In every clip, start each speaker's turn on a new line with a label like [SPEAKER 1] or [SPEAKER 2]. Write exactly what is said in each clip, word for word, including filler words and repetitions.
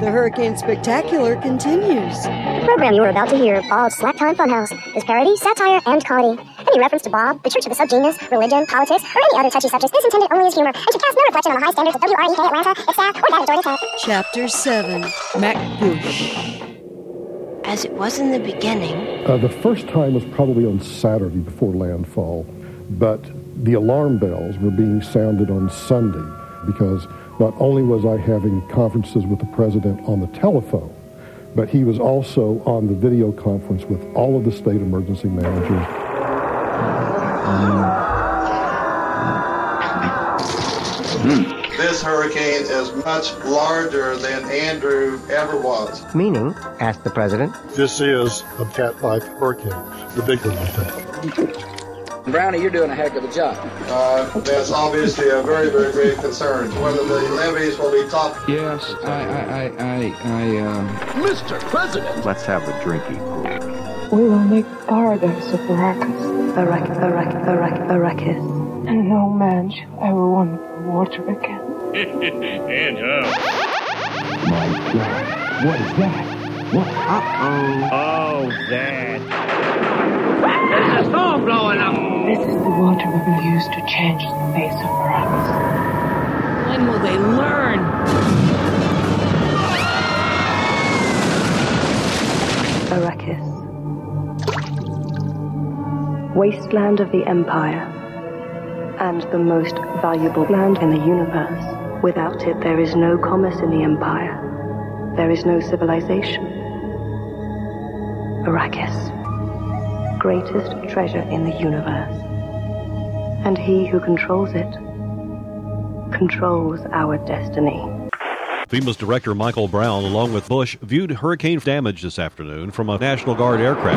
[SPEAKER 1] The Hurricane Spectacular continues.
[SPEAKER 2] The program you are about to hear, Bob's Slack-Time Funhouse, is parody, satire, and comedy. Any reference to Bob, the Church of the Subgenius, religion, politics, or any other touchy subjects is intended only as humor and should cast no reflection on the high standards of W R E K Atlanta, its staff, or that of Georgia Tech.
[SPEAKER 1] Chapter seven, MacBush.
[SPEAKER 3] As it was in the beginning.
[SPEAKER 4] Uh, the first time was probably on Saturday before landfall, but the alarm bells were being sounded on Sunday because not only was I having conferences with the president on the telephone, but he was also on the video conference with all of the state emergency managers.
[SPEAKER 5] This hurricane is much larger than Andrew ever was.
[SPEAKER 6] Meaning, asked the president,
[SPEAKER 4] this is a cat-like hurricane, the big one, I think.
[SPEAKER 7] Brownie, you're doing a heck of a job.
[SPEAKER 5] Uh, that's obviously a very, very grave concern. Whether the levees will be topped.
[SPEAKER 8] Yes, I, I, I, I, I, um...
[SPEAKER 9] Mister President!
[SPEAKER 10] Let's have a drinking pool.
[SPEAKER 11] We will make paradise of Arrakis.
[SPEAKER 12] Arrakis, Arrakis, Arrakis, Arrakis.
[SPEAKER 11] And no man shall ever want water again.
[SPEAKER 13] And how?
[SPEAKER 14] My God, what is that? What?
[SPEAKER 13] Uh-oh. Oh, that.
[SPEAKER 15] There's a storm blowing up.
[SPEAKER 11] This is the water we will use to change the face of Arrakis.
[SPEAKER 16] When will they learn?
[SPEAKER 12] Arrakis. Wasteland of the Empire. And the most valuable land in the universe. Without it, there is no commerce in the Empire. There is no civilization. Arrakis. Greatest treasure in the universe. And he who controls it controls our destiny.
[SPEAKER 17] FEMA's Director Michael Brown, along with Bush, viewed hurricane damage this afternoon from a National Guard aircraft.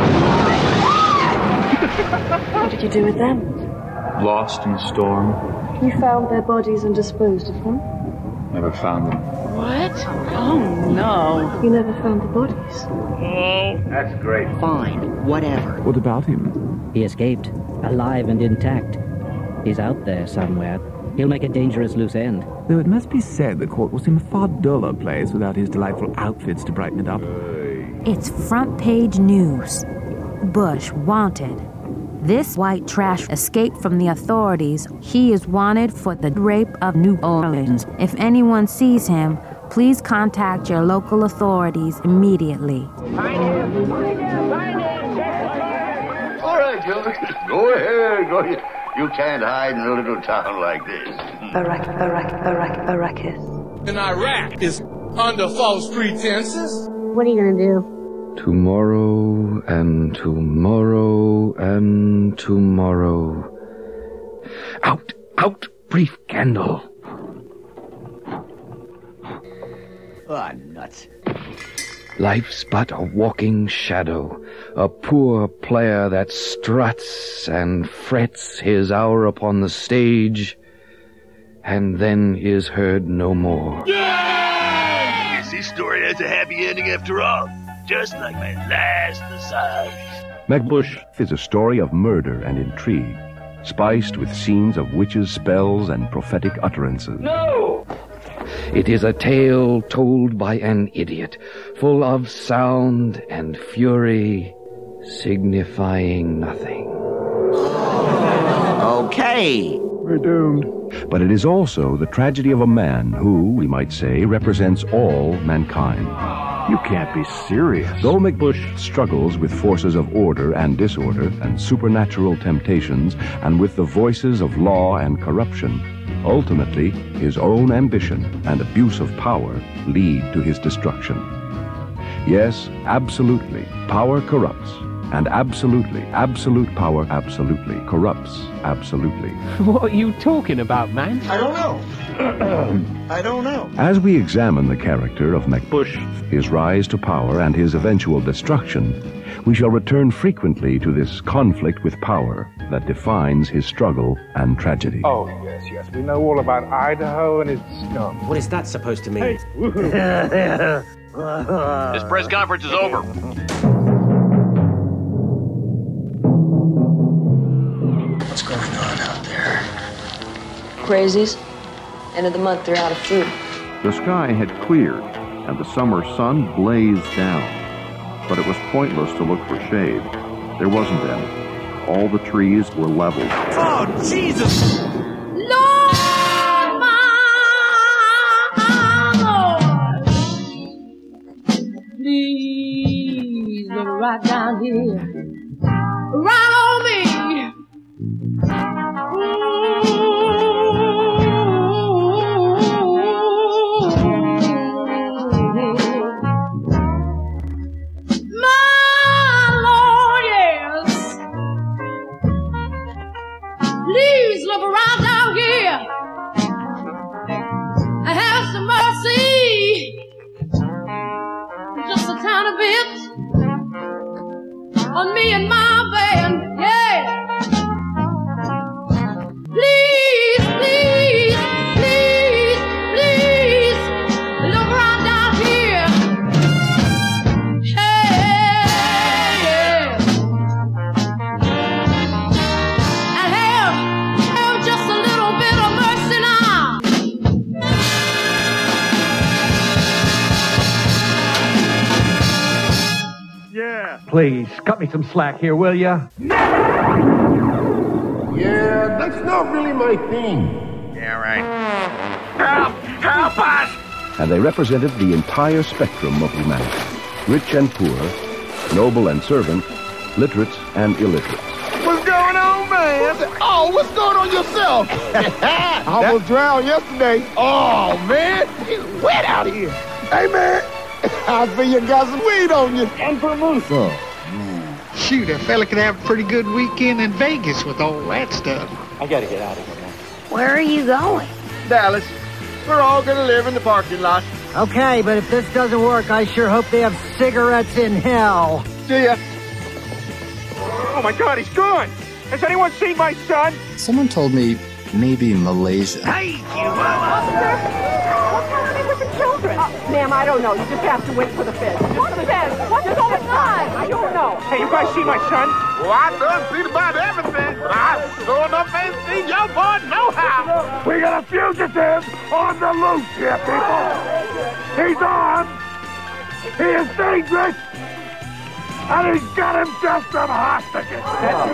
[SPEAKER 12] What did you do with them?
[SPEAKER 10] Lost in the storm.
[SPEAKER 12] You found their bodies and disposed of them?
[SPEAKER 10] Never found them.
[SPEAKER 16] What? Oh, no.
[SPEAKER 12] You never found the bodies?
[SPEAKER 13] Oh,
[SPEAKER 9] that's great.
[SPEAKER 18] Fine, whatever.
[SPEAKER 10] What about him?
[SPEAKER 19] He escaped, alive and intact. He's out there somewhere. He'll make a dangerous loose end.
[SPEAKER 10] Though it must be said the court will seem a far duller place without his delightful outfits to brighten it up.
[SPEAKER 20] It's front page news. Bush wanted. This white trash escaped from the authorities. He is wanted for the rape of New Orleans. If anyone sees him, please contact your local authorities immediately.
[SPEAKER 9] Find him! Find him! Find him! All right, George. Go ahead. Go ahead. You can't hide in a little town like this.
[SPEAKER 12] Iraq, Iraq, Iraq, Arrakis.
[SPEAKER 21] In Iraq is under false pretenses.
[SPEAKER 2] What are you gonna do?
[SPEAKER 10] Tomorrow and tomorrow and tomorrow. Out, out, brief candle.
[SPEAKER 9] Ah, oh, nuts.
[SPEAKER 10] Life's but a walking shadow, a poor player that struts and frets his hour upon the stage, and then is heard no more.
[SPEAKER 9] Yeah! Guess this story has a happy ending after all. Just like my last massage.
[SPEAKER 22] MacBush is a story of murder and intrigue, spiced with scenes of witches' spells and prophetic utterances.
[SPEAKER 9] No!
[SPEAKER 10] It is a tale told by an idiot, full of sound and fury, signifying nothing.
[SPEAKER 18] Okay.
[SPEAKER 22] We're doomed. But it is also the tragedy of a man who, we might say, represents all mankind.
[SPEAKER 10] You can't be serious.
[SPEAKER 22] Though MacBush struggles with forces of order and disorder and supernatural temptations and with the voices of law and corruption, ultimately his own ambition and abuse of power lead to his destruction. Yes, absolutely, power corrupts. And absolutely, absolute power absolutely corrupts absolutely.
[SPEAKER 23] What are you talking about, man?
[SPEAKER 5] I don't know. I don't know.
[SPEAKER 22] As we examine the character of MacBush, his rise to power and his eventual destruction, we shall return frequently to this conflict with power that defines his struggle and tragedy.
[SPEAKER 24] Oh, yes, yes. We know all about Idaho and its scum.
[SPEAKER 23] What is that supposed to mean?
[SPEAKER 24] Hey.
[SPEAKER 25] This press conference is over.
[SPEAKER 26] What's going on out there?
[SPEAKER 27] Crazies. End of the month, they're out of food.
[SPEAKER 22] The sky had cleared,
[SPEAKER 1] and the summer sun blazed down. But it was pointless to look for shade. There wasn't any. All the trees were leveled.
[SPEAKER 3] Oh, Jesus!
[SPEAKER 4] Lord, my Lord, please look right down here, right on me. On me and my band, yeah. Please, please, please, please, look right down here. Hey, yeah. And have, have just a little bit of mercy now.
[SPEAKER 6] Yeah. Please, cut me some slack here, will ya?
[SPEAKER 7] Yeah, that's not really my thing.
[SPEAKER 6] Yeah, right.
[SPEAKER 7] Help! Help us!
[SPEAKER 22] And they represented the entire spectrum of humanity. Rich and poor, noble and servant, literates and illiterates.
[SPEAKER 7] What's going on, man? Oh, what's going on yourself? I almost drowned yesterday. Oh, man. It's wet out here. Hey, man. I feel you got some weed on you. And vermouth. Oh,
[SPEAKER 8] man. Shoot, a fella could have a pretty good weekend in Vegas with all that stuff.
[SPEAKER 6] I gotta get out of here, man.
[SPEAKER 4] Where are you going?
[SPEAKER 7] Dallas. We're all gonna live in the parking lot.
[SPEAKER 27] Okay, but if this doesn't work, I sure hope they have cigarettes in hell.
[SPEAKER 7] See ya.
[SPEAKER 6] Oh, my God, he's gone. Has anyone seen my son?
[SPEAKER 28] Someone told me maybe Malaysia.
[SPEAKER 8] Hey, you
[SPEAKER 29] Officer, what's happening with the children? Uh, ma'am, I don't know. You just have to wait for the feds. What the feds? What's going on? I don't know.
[SPEAKER 6] Hey, you guys see my son?
[SPEAKER 7] Well, I done seen about everything, but I sure enough ain't seen your boy no how. We got a fugitive on the loose here, people. He's on. He is dangerous. And he's got himself some hostages.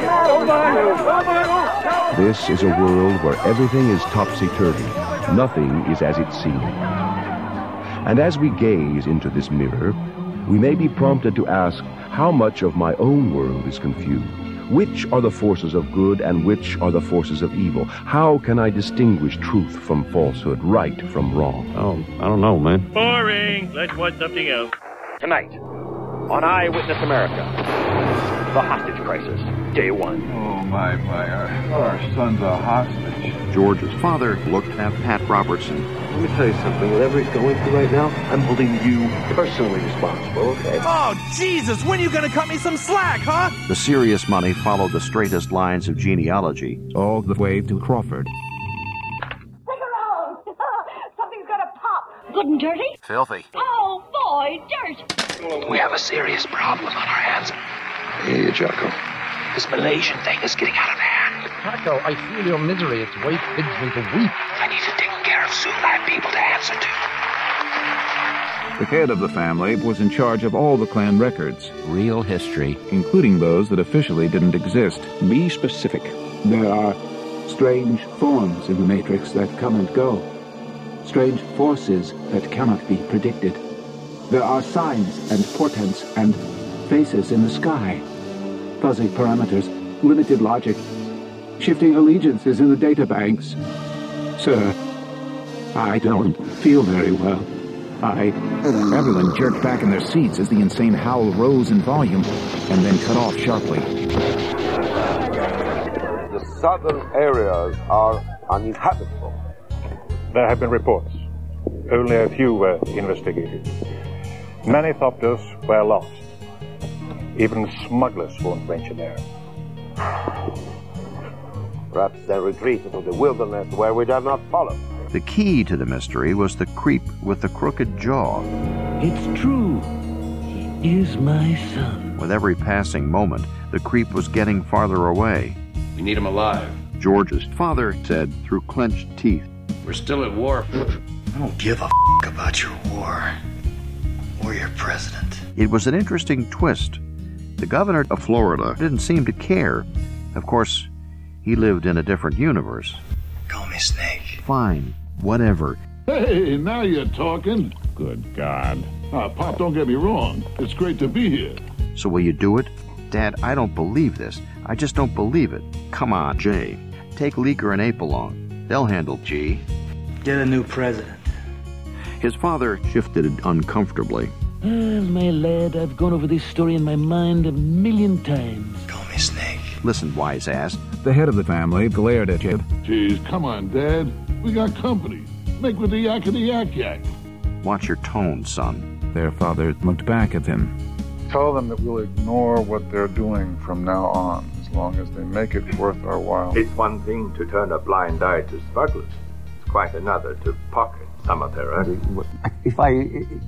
[SPEAKER 22] This is a world where everything is topsy-turvy. Nothing is as it seems. And as we gaze into this mirror, we may be prompted to ask, how much of my own world is confused? Which are the forces of good and which are the forces of evil? How can I distinguish truth from falsehood, right from wrong?
[SPEAKER 17] Oh, I don't know, man.
[SPEAKER 13] Boring. Let's watch something else.
[SPEAKER 6] Tonight, on Eyewitness America, the hostage crisis, day one.
[SPEAKER 30] Oh, my, my, our, our son's a hostage.
[SPEAKER 1] George's father looked at Pat Robertson.
[SPEAKER 31] Let me tell you something. Whatever he's going through right now, I'm holding you personally responsible, okay?
[SPEAKER 6] Oh, Jesus, when are you going to cut me some slack, huh?
[SPEAKER 1] The serious money followed the straightest lines of genealogy, all the way to Crawford.
[SPEAKER 29] Something's got to pop. Good and dirty?
[SPEAKER 1] Filthy.
[SPEAKER 29] Oh, boy, dirt.
[SPEAKER 26] We have a serious problem on our hands. Hey, Jocko. This Malaysian thing is getting out of hand.
[SPEAKER 32] Jocko, I feel your misery. Its weight bids me to weep.
[SPEAKER 26] I need to take care of soon. I have people to answer to.
[SPEAKER 1] The head of the family was in charge of all the clan records. Real history. Including those that officially didn't exist.
[SPEAKER 33] Be specific. There are strange forms in the Matrix that come and go. Strange forces that cannot be predicted. There are signs and portents and faces in the sky. Fuzzy parameters, limited logic, shifting allegiances in the databanks. Sir, I don't feel very well. I...
[SPEAKER 1] Everyone jerked back in their seats as the insane howl rose in volume and then cut off sharply.
[SPEAKER 34] The southern areas are uninhabitable.
[SPEAKER 6] There have been reports. Only a few were investigated. Many Thopters were lost. Even smugglers won't venture there.
[SPEAKER 34] Perhaps they retreated to the wilderness where we dare not follow.
[SPEAKER 1] The key to the mystery was the creep with the crooked jaw.
[SPEAKER 35] It's true. He is my son.
[SPEAKER 1] With every passing moment, the creep was getting farther away.
[SPEAKER 36] We need him alive.
[SPEAKER 1] George's father said through clenched teeth.
[SPEAKER 36] We're still at war.
[SPEAKER 26] I don't give a f*** about your war.
[SPEAKER 2] president.
[SPEAKER 5] It was an interesting twist. The governor of Florida didn't seem to care. Of course, he lived in a different universe.
[SPEAKER 2] Call me Snake.
[SPEAKER 5] Fine, whatever.
[SPEAKER 7] Hey, now you're talking.
[SPEAKER 9] Good God.
[SPEAKER 7] Uh, Pop, don't get me wrong. It's great to be here.
[SPEAKER 5] So will you do it? Dad, I don't believe this. I just don't believe it. Come on, Jay. Take Leaker and Ape along. They'll handle G.
[SPEAKER 2] Get a new president.
[SPEAKER 5] His father shifted uncomfortably.
[SPEAKER 35] Ah, my lad, I've gone over this story in my mind a million times.
[SPEAKER 2] Call me Snake.
[SPEAKER 5] Listen, wise ass.
[SPEAKER 1] The head of the family glared at Jib.
[SPEAKER 7] Jeez, come on, Dad. We got company. Make with the yakety yak yak.
[SPEAKER 5] Watch your tone, son.
[SPEAKER 1] Their father looked back at him.
[SPEAKER 10] Tell them that we'll ignore what they're doing from now on, as long as they make it worth our while.
[SPEAKER 11] It's one thing to turn a blind eye to smugglers. It's quite another to pocket some of their own.
[SPEAKER 12] If I...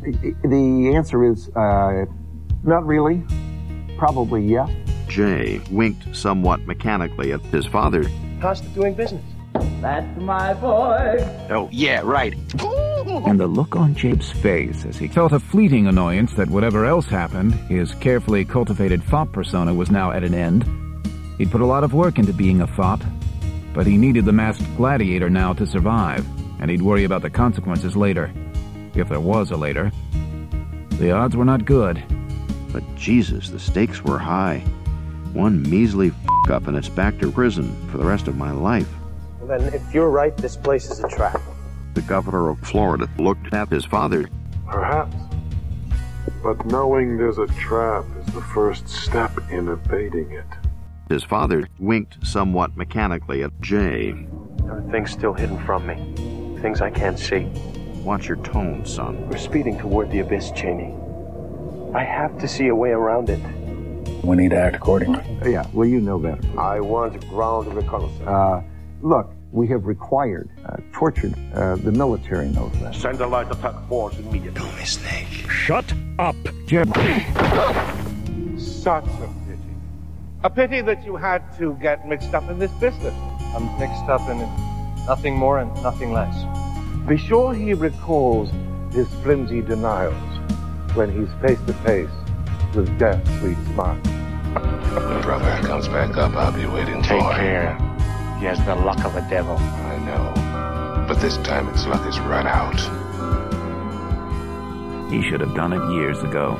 [SPEAKER 12] The answer is, uh, not really. Probably yes.
[SPEAKER 5] Jay winked somewhat mechanically at his father.
[SPEAKER 12] How's the doing business?
[SPEAKER 4] That's my boy.
[SPEAKER 5] Oh, yeah, right.
[SPEAKER 1] And the look on Jabe's face as he felt a fleeting annoyance that whatever else happened, his carefully cultivated fop persona was now at an end. He'd put a lot of work into being a fop, but he needed the masked gladiator now to survive, and he'd worry about the consequences later. If there was a later. The odds were not good.
[SPEAKER 5] But Jesus, the stakes were high. One measly f*** up and it's back to prison for the rest of my life.
[SPEAKER 12] Well, then, if you're right, this place is a trap.
[SPEAKER 5] The governor of Florida looked at his father.
[SPEAKER 10] Perhaps. But knowing there's a trap is the first step in evading it.
[SPEAKER 5] His father winked somewhat mechanically at Jay.
[SPEAKER 12] There are things still hidden from me. Things I can't see.
[SPEAKER 5] Watch your tone, son.
[SPEAKER 12] We're speeding toward the abyss, Cheney. I have to see a way around it.
[SPEAKER 11] We need to act accordingly.
[SPEAKER 12] Yeah, well, you know better.
[SPEAKER 34] I want ground reconnaissance.
[SPEAKER 12] Uh, look, we have required, uh, tortured, uh, the military knows that.
[SPEAKER 34] Send a light attack force immediately.
[SPEAKER 2] Call me Snake.
[SPEAKER 9] Shut up,
[SPEAKER 1] Jeb.
[SPEAKER 34] Such a pity. A pity that you had to get mixed up in this business.
[SPEAKER 12] I'm mixed up in it. Nothing more and nothing less.
[SPEAKER 34] Be sure he recalls his flimsy denials when he's face to face with death's sweet smile.
[SPEAKER 26] When brother comes back up, I'll be waiting
[SPEAKER 12] Take
[SPEAKER 26] for him.
[SPEAKER 12] Take care. He has the luck of a devil.
[SPEAKER 26] I know. But this time its luck is run out.
[SPEAKER 1] He should have done it years ago.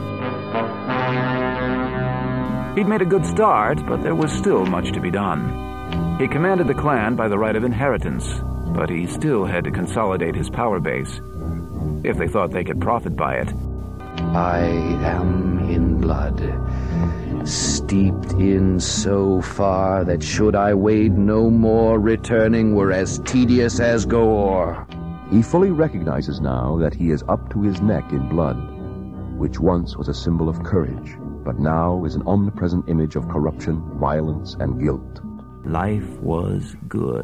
[SPEAKER 1] He'd made a good start, but there was still much to be done. He commanded the clan by the right of inheritance, but he still had to consolidate his power base, if they thought they could profit by it.
[SPEAKER 14] I am in blood, steeped in so far that should I wade no more, returning were as tedious as gore.
[SPEAKER 22] He fully recognizes now that he is up to his neck in blood, which once was a symbol of courage, but now is an omnipresent image of corruption, violence, and guilt.
[SPEAKER 1] Life was good.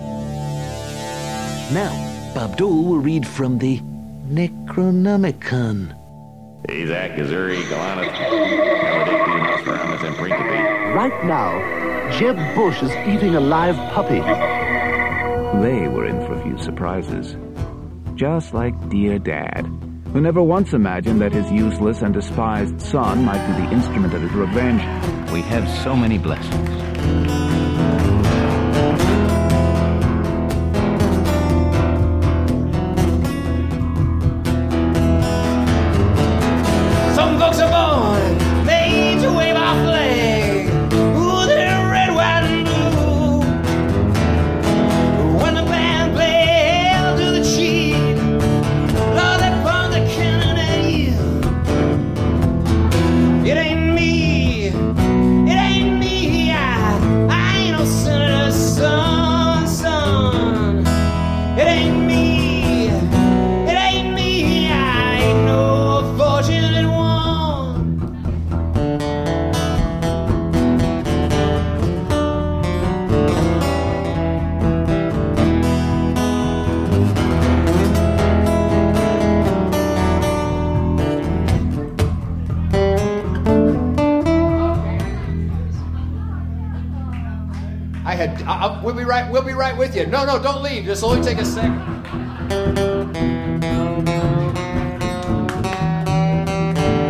[SPEAKER 35] Now, Bob Dole will read from the Necronomicon.
[SPEAKER 15] Isaac, Gazuri, Galanus, Maledicti, Nostradamus, and Principe.
[SPEAKER 16] Right now, Jeb Bush is eating a live puppy.
[SPEAKER 1] They were in for a few surprises. Just like dear Dad, who never once imagined that his useless and despised son might be the instrument of his revenge.
[SPEAKER 18] We have so many blessings.
[SPEAKER 19] Some folks are born, made to wave our flag. Ooh, they're red, white, and blue. When the band play Hail to the Chief, Lord, they point the cannon at you. It ain't me, it ain't me. I, I ain't no senator's son, son. It ain't me, it ain't me. I ain't no fortunate one.
[SPEAKER 20] I had. I, I, we'll be right. We'll be right with you. No, no, don't leave. Just only take a second.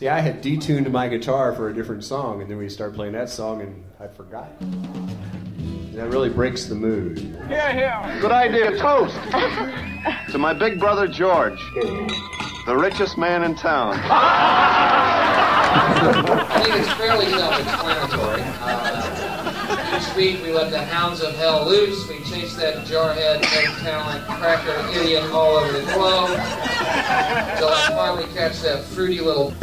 [SPEAKER 20] See, I had detuned my guitar for a different song, and then we started playing that song, and I forgot. And that really breaks the mood.
[SPEAKER 7] Here, here.
[SPEAKER 5] Good idea. Toast to my big brother George, the richest man in town.
[SPEAKER 3] I think it's fairly self-explanatory. Uh, each week we let the hounds of hell loose. We chase that jarhead, no talent, cracker idiot all over the globe until I finally catch that fruity little.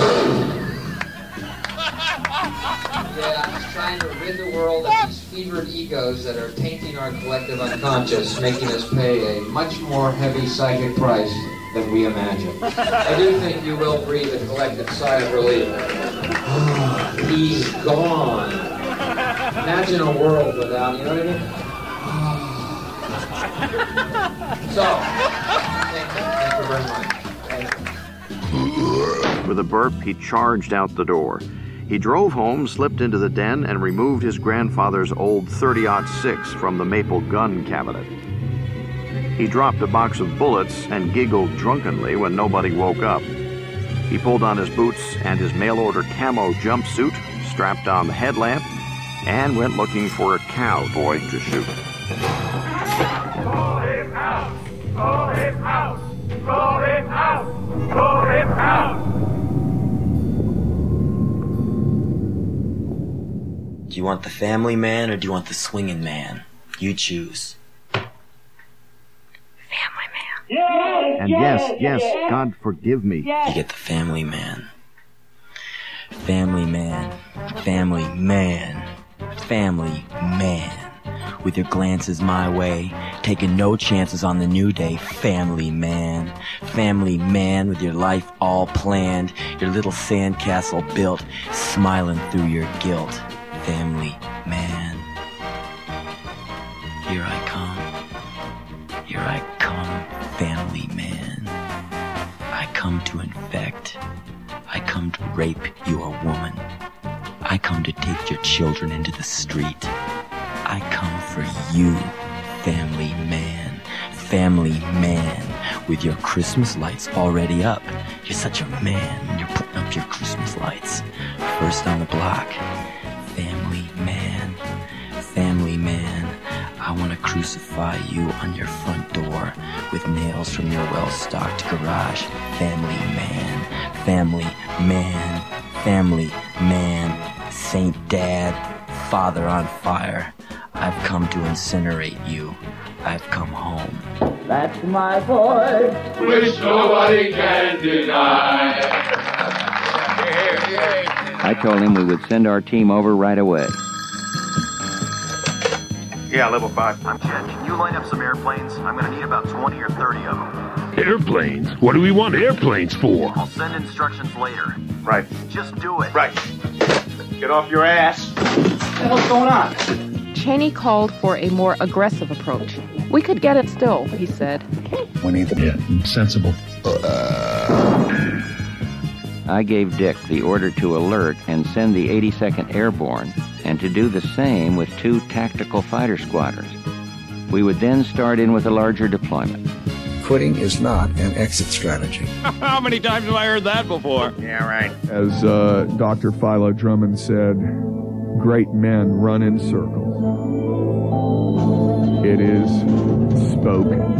[SPEAKER 3] Yeah, he's trying to rid the world of these fevered egos that are tainting our collective unconscious, making us pay a much more heavy psychic price than we imagine. I do think you will breathe a collective sigh of relief. He's gone. Imagine a world without, you know what I mean? So, thank you. Thank you very much.
[SPEAKER 5] With a burp, he charged out the door. He drove home, slipped into the den, and removed his grandfather's old thirty aught six from the maple gun cabinet. He dropped a box of bullets and giggled drunkenly when nobody woke up. He pulled on his boots and his mail-order camo jumpsuit, strapped on the headlamp, and went looking for a cowboy to shoot.
[SPEAKER 7] Call him out! Call him out! Call him out! Call him out!
[SPEAKER 2] Do you want the family man or do you want the swinging man? You choose.
[SPEAKER 5] And yes, yes, God forgive me.
[SPEAKER 2] You get the family man. Family man. Family man. Family man. With your glances my way, taking no chances on the new day. Family man. Family man with your life all planned, your little sandcastle built, smiling through your guilt. Family man. Here I come. Here I come, family man. I come to infect. I come to rape your woman. I come to take your children into the street. I come for you, family man. Family man, with your Christmas lights already up. You're such a man when you're putting up your Christmas lights. First on the block. Family man. Family man. I want to crucify you on your front door with nails from your well-stocked garage. Family man, family man, family man, Saint Dad, Father on fire. I've come to incinerate you. I've come home.
[SPEAKER 19] That's my boy,
[SPEAKER 7] which nobody can deny.
[SPEAKER 18] I told him we would send our team over right away.
[SPEAKER 5] Yeah, level five. I'm Jet. Can you line up some airplanes? I'm going to need about twenty or thirty of them.
[SPEAKER 9] Airplanes? What do we want airplanes for?
[SPEAKER 5] I'll send instructions later.
[SPEAKER 7] Right.
[SPEAKER 5] Just do it.
[SPEAKER 7] Right. Get off your ass. What the hell's going on?
[SPEAKER 8] Cheney called for a more aggressive approach. We could get it still, he said.
[SPEAKER 9] We need to be sensible.
[SPEAKER 18] I gave Dick the order to alert and send the eighty-second Airborne, and to do the same with two tactical fighter squadrons. We would then start in with a larger deployment.
[SPEAKER 13] Quitting is not an exit strategy.
[SPEAKER 9] How many times have I heard that before?
[SPEAKER 7] Yeah, right.
[SPEAKER 17] As uh, Doctor Philo Drummond said, great men run in circles. It is spoken.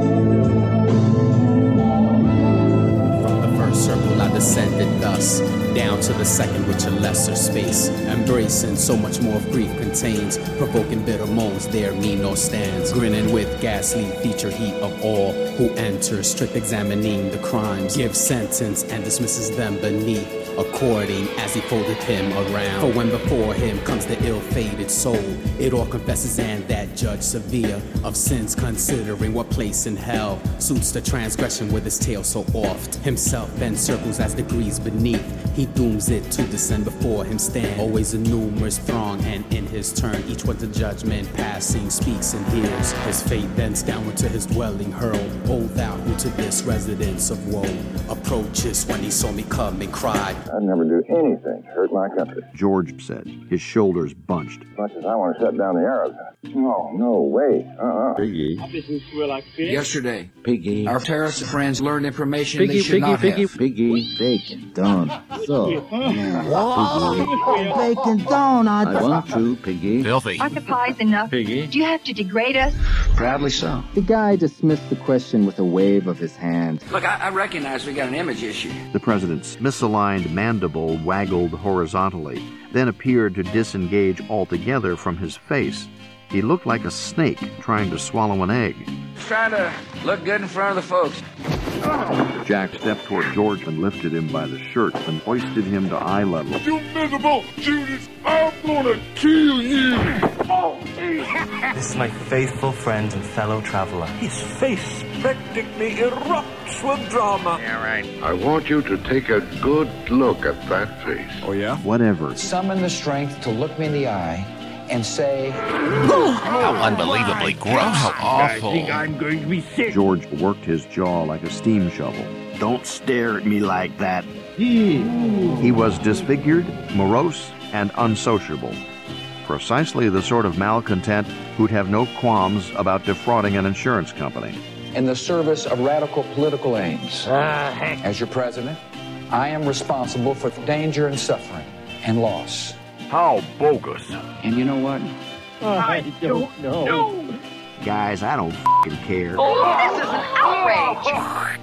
[SPEAKER 21] Circle I descended thus, down to the second which a lesser space, embracing so much more of grief contains, provoking bitter moans there me nor stands, grinning with ghastly feature heat of all who enters, strict examining the crimes, gives sentence and dismisses them beneath, according as he folded him around. For when before him comes the ill-fated soul, it all confesses and that judge severe of sins, considering what place in hell suits the transgression with his tale so oft. Himself bends circles as degrees beneath, he dooms it to descend before him stand. Always a numerous throng, and in his turn each one to judgment passing speaks and hears. His fate bends downward to his dwelling hurled. O thou who to this residence of woe approaches, when he saw me come and cried,
[SPEAKER 4] I'd never do anything to hurt my country.
[SPEAKER 5] George said, his shoulders bunched.
[SPEAKER 4] As much as I want to shut down the Arabs. No, no way. Uh-uh.
[SPEAKER 6] Piggy.
[SPEAKER 13] Yesterday,
[SPEAKER 6] Piggy.
[SPEAKER 13] our terrorist friends learned information
[SPEAKER 6] Piggy,
[SPEAKER 13] they should
[SPEAKER 6] Piggy,
[SPEAKER 13] not
[SPEAKER 6] Piggy,
[SPEAKER 13] have.
[SPEAKER 6] Piggy, bacon, done. So,
[SPEAKER 10] Whoa, bacon donuts.
[SPEAKER 6] I want to, Piggy.
[SPEAKER 11] Filthy. Aren't the pies enough?
[SPEAKER 6] Piggy.
[SPEAKER 11] Do you have to degrade us?
[SPEAKER 13] Proudly so.
[SPEAKER 23] The guy dismissed the question with a wave of his hand.
[SPEAKER 13] Look, I, I recognize we got an image issue.
[SPEAKER 5] The president's misaligned mandible waggled horizontally, then appeared to disengage altogether from his face. He looked like a snake trying to swallow an egg.
[SPEAKER 13] Trying to look good in front of the folks.
[SPEAKER 5] Jack stepped toward George and lifted him by the shirt and hoisted him to eye level.
[SPEAKER 7] You miserable Judas! I'm gonna kill you! Oh,
[SPEAKER 24] This is my faithful friend and fellow traveler.
[SPEAKER 7] his face practically erupts with drama.
[SPEAKER 24] Yeah, right.
[SPEAKER 9] I want you to take a good look at that face.
[SPEAKER 17] Oh, yeah?
[SPEAKER 5] Whatever.
[SPEAKER 13] Summon the strength to look me in the eye and say,
[SPEAKER 24] How unbelievably gross. How awful.
[SPEAKER 7] I think I'm going to be sick.
[SPEAKER 5] George worked his jaw like a steam shovel. Don't stare at me like that. He was disfigured, morose, and unsociable. Precisely the sort of malcontent who'd have no qualms about defrauding an insurance company.
[SPEAKER 13] in the service of radical political aims. As your president, I am responsible for danger and suffering and loss.
[SPEAKER 9] How bogus.
[SPEAKER 13] And you know what?
[SPEAKER 7] I don't know.
[SPEAKER 5] Guys, I don't f***ing care.
[SPEAKER 11] Oh, this is an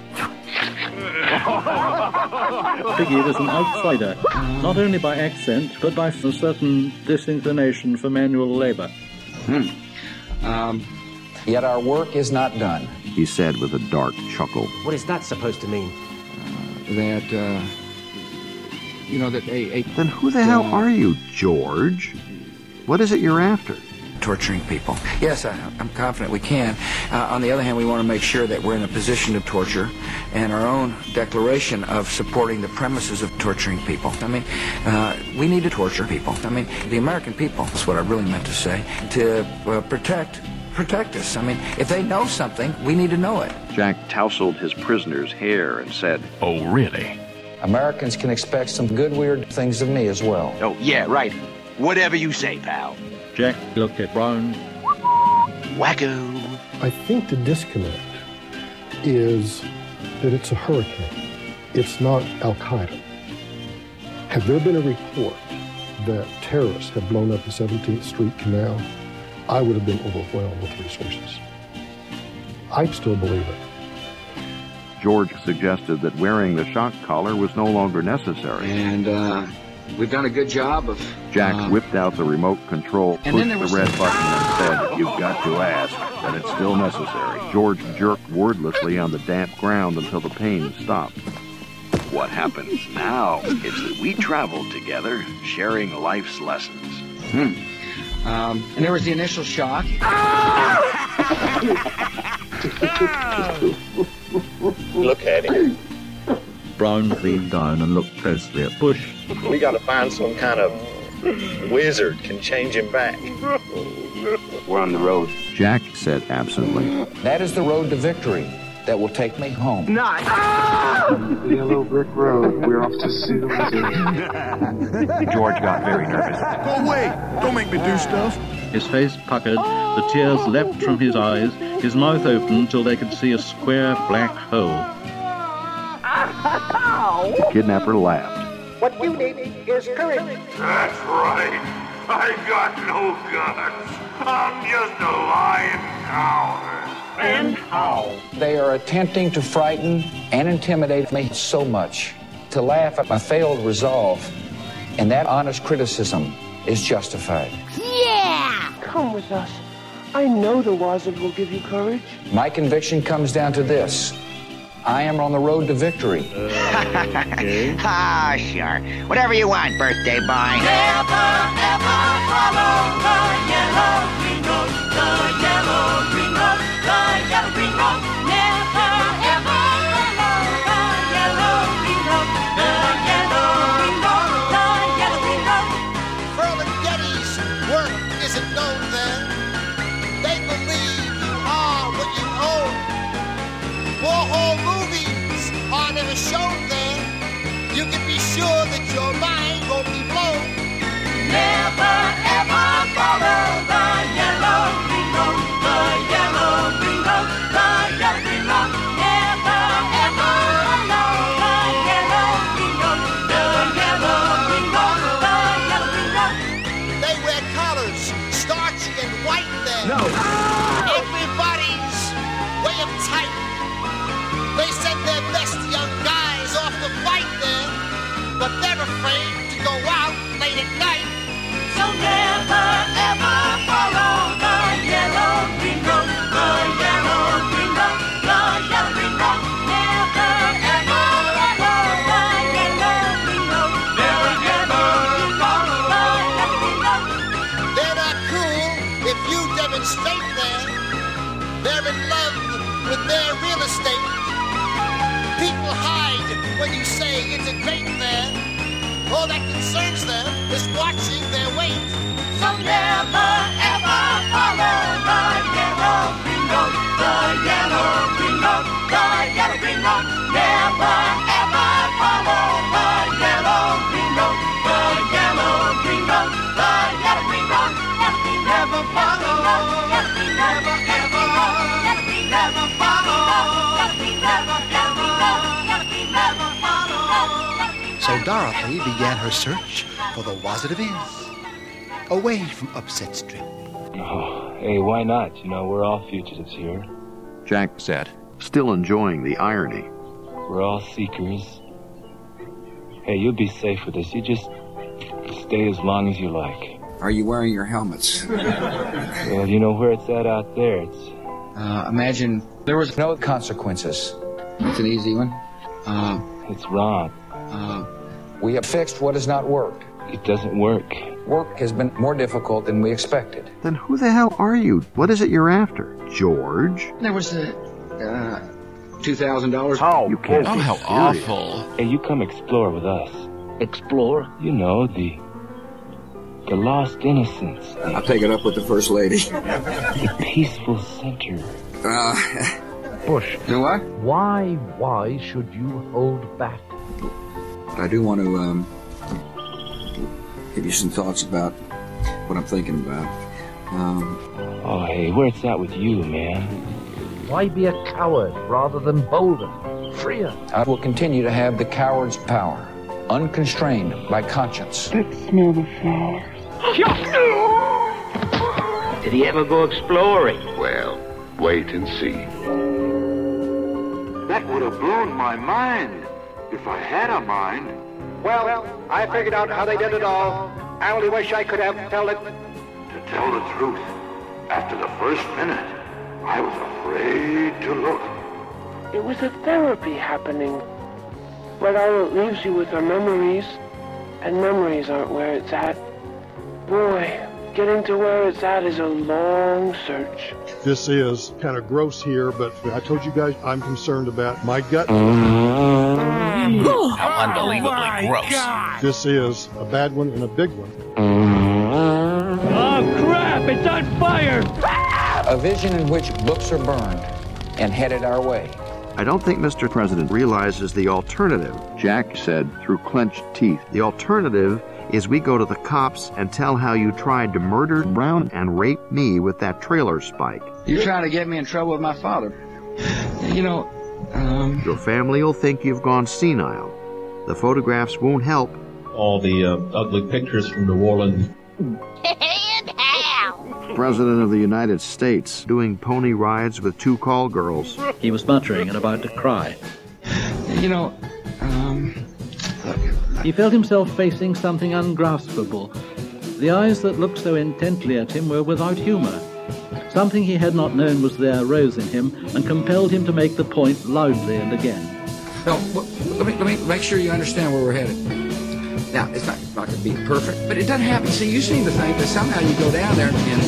[SPEAKER 11] outrage.
[SPEAKER 25] Piggy was an outsider, not only by accent, but by a certain disinclination for manual labor.
[SPEAKER 13] Hmm. Um, yet our work is not done.
[SPEAKER 5] He said with a dark chuckle.
[SPEAKER 27] What is that supposed to mean?
[SPEAKER 13] Uh, that, uh, you know, that a... a
[SPEAKER 5] then who the hell
[SPEAKER 13] uh,
[SPEAKER 5] are you, George? What is it you're after?
[SPEAKER 13] Torturing people. Yes, I, I'm confident we can. Uh, on the other hand, we want to make sure that we're in a position to torture, and our own declaration of supporting the premises of torturing people. I mean, uh, we need to torture people. I mean, the American people, that's what I really meant to say, to uh, protect, protect us. I mean, if they know something, we need to know it.
[SPEAKER 5] Jack tousled his prisoner's hair and said,
[SPEAKER 9] "Oh, really?
[SPEAKER 13] Americans can expect some good, weird things of me as well."
[SPEAKER 28] Oh, yeah, right. Whatever you say, pal.
[SPEAKER 25] Jack looked at Brown.
[SPEAKER 28] Wacko.
[SPEAKER 29] I think the disconnect is that it's a hurricane. It's not Al-Qaeda. Had there been a report that terrorists had blown up the seventeenth Street Canal, I would have been overwhelmed with resources. I still believe it.
[SPEAKER 5] George suggested that wearing the shock collar was no longer necessary.
[SPEAKER 13] And, uh... we've done a good job of...
[SPEAKER 5] Jack
[SPEAKER 13] uh,
[SPEAKER 5] whipped out the remote control, pushed the
[SPEAKER 13] was
[SPEAKER 5] red
[SPEAKER 13] some...
[SPEAKER 5] button, and said, "You've got to ask, but it's still necessary." George jerked wordlessly on the damp ground until the pain stopped.
[SPEAKER 28] What happens now is that we travel together, sharing life's lessons.
[SPEAKER 13] Hmm. Um, and there was the initial shock.
[SPEAKER 9] Look at him.
[SPEAKER 25] Brown leaned down and looked closely at Bush.
[SPEAKER 9] We gotta find some kind of wizard can change him back.
[SPEAKER 28] We're on the road.
[SPEAKER 5] Jack said absently.
[SPEAKER 13] That is the road to victory that will take me home.
[SPEAKER 7] Not.
[SPEAKER 4] The yellow brick road. We're off to see the wizard.
[SPEAKER 28] George got very nervous.
[SPEAKER 7] Go away! Don't make me do stuff.
[SPEAKER 25] His face puckered, the tears leapt from his eyes, his mouth opened till they could see a square black hole.
[SPEAKER 5] The kidnapper laughed.
[SPEAKER 7] What you need is courage.
[SPEAKER 9] That's right. I got no guts. I'm just a lying coward.
[SPEAKER 7] And how?
[SPEAKER 13] They are attempting to frighten and intimidate me so much, to laugh at my failed resolve, and that honest criticism is justified.
[SPEAKER 10] Yeah!
[SPEAKER 30] Come with us. I know the wizard will give you courage.
[SPEAKER 13] My conviction comes down to this. I am on the road to victory.
[SPEAKER 28] Okay. Ah, sure. Whatever you want, birthday boy.
[SPEAKER 19] Never ever follow the yellow green road, the yellow green road, the yellow green road. Never ever follow the yellow green road, the yellow green road, the yellow green road.
[SPEAKER 31] Furman Getty's work isn't known there. They believe you are what you own. Warhol movies are never shown there. You can be sure sure that your mind won't be blown.
[SPEAKER 19] Never ever follow the yellow green road, the yellow green road, the yellow green road. Never ever follow the yellow green road, the yellow green road, the yellow green road.
[SPEAKER 31] They wear collars, starchy and white there.
[SPEAKER 19] No.
[SPEAKER 31] Everybody's way uptight. They send their best young guys off to fight there, but they're afraid to go out late at night.
[SPEAKER 19] So never ever follow the yellow green road, the yellow green road, the yellow green road. Never ever follow the yellow green road, the yellow green road, the yellow green road.
[SPEAKER 31] They're not cool if you demonstrate there. They're in love with their real estate. People hide when you say it's a great there. All that concerns them is watching their weight.
[SPEAKER 19] So never ever follow the yellow green road, the yellow green road, the yellow green road. Never ever follow the yellow green road, the yellow green road, the yellow green road. Never follow, never ever follow, never follow, never ever never follow.
[SPEAKER 1] So Dorothy began her search for the Wazit of Iz, away from Upset Strip.
[SPEAKER 2] Oh, hey, why not? You know, we're all fugitives here.
[SPEAKER 5] Jack said, still enjoying the irony.
[SPEAKER 2] We're all seekers. Hey, you'll be safe with us. You just stay as long as you like.
[SPEAKER 13] Are you wearing your helmets?
[SPEAKER 2] Well, you know where it's at out there. It's...
[SPEAKER 13] Uh, imagine there was no consequences. It's an easy one. Uh,
[SPEAKER 2] it's wrong.
[SPEAKER 13] Uh, we have fixed what has not worked.
[SPEAKER 2] It doesn't work.
[SPEAKER 13] Work has been more difficult than we expected.
[SPEAKER 5] Then who the hell are you? What is it you're after? George?
[SPEAKER 13] There was a... Uh, two thousand dollars.
[SPEAKER 5] Oh, you can't
[SPEAKER 2] oh,
[SPEAKER 5] be
[SPEAKER 2] how
[SPEAKER 5] serious.
[SPEAKER 2] awful. Hey, you come explore with us.
[SPEAKER 13] Explore?
[SPEAKER 2] You know, the... The lost innocence. The,
[SPEAKER 13] I'll take it up with the First Lady.
[SPEAKER 2] The peaceful center.
[SPEAKER 13] Uh...
[SPEAKER 3] Bush.
[SPEAKER 13] Do what?
[SPEAKER 3] Why, why should you hold back?
[SPEAKER 13] I do want to, um... give you some thoughts about what I'm thinking about. Um...
[SPEAKER 2] Oh, hey, where it's at with you, man?
[SPEAKER 3] Why be a coward rather than bolder, freer?
[SPEAKER 13] I will continue to have the coward's power, unconstrained by conscience.
[SPEAKER 10] Let's smell the flowers.
[SPEAKER 12] Did he ever go exploring?
[SPEAKER 9] Well, wait and see. That would have blown my mind, if I had a mind.
[SPEAKER 31] Well, I figured out how they did it all. I only wish I could have told it.
[SPEAKER 9] To tell the truth, after the first minute, I was afraid to look.
[SPEAKER 30] It was a therapy happening. But all it leaves you with are memories. And memories aren't where it's at. Boy, getting to where it's at is a long search.
[SPEAKER 29] This is kind of gross here, but I told you guys I'm concerned about my gut.
[SPEAKER 14] How unbelievably gross.
[SPEAKER 29] God. This is a bad one and a big one.
[SPEAKER 12] Oh, crap! It's on fire!
[SPEAKER 13] A vision in which books are burned and headed our way.
[SPEAKER 5] I don't think Mister President realizes the alternative, Jack said through clenched teeth. The alternative is we go to the cops and tell how you tried to murder Brown and rape me with that trailer spike.
[SPEAKER 13] You're trying to get me in trouble with my father. You know, um...
[SPEAKER 5] Your family will think you've gone senile. The photographs won't help.
[SPEAKER 15] All the uh, ugly pictures from New Orleans.
[SPEAKER 5] President of the United States doing pony rides with two call girls.
[SPEAKER 25] He was muttering and about to cry.
[SPEAKER 13] You know, um... Look,
[SPEAKER 25] he felt himself facing something ungraspable. The eyes that looked so intently at him were without humor. Something he had not known was there rose in him and compelled him to make the point loudly and again.
[SPEAKER 13] No, let me, let me make sure you understand where we're headed. Now, it's not, not going to be perfect, but it doesn't happen. See, you seem to think that somehow you go down there and... and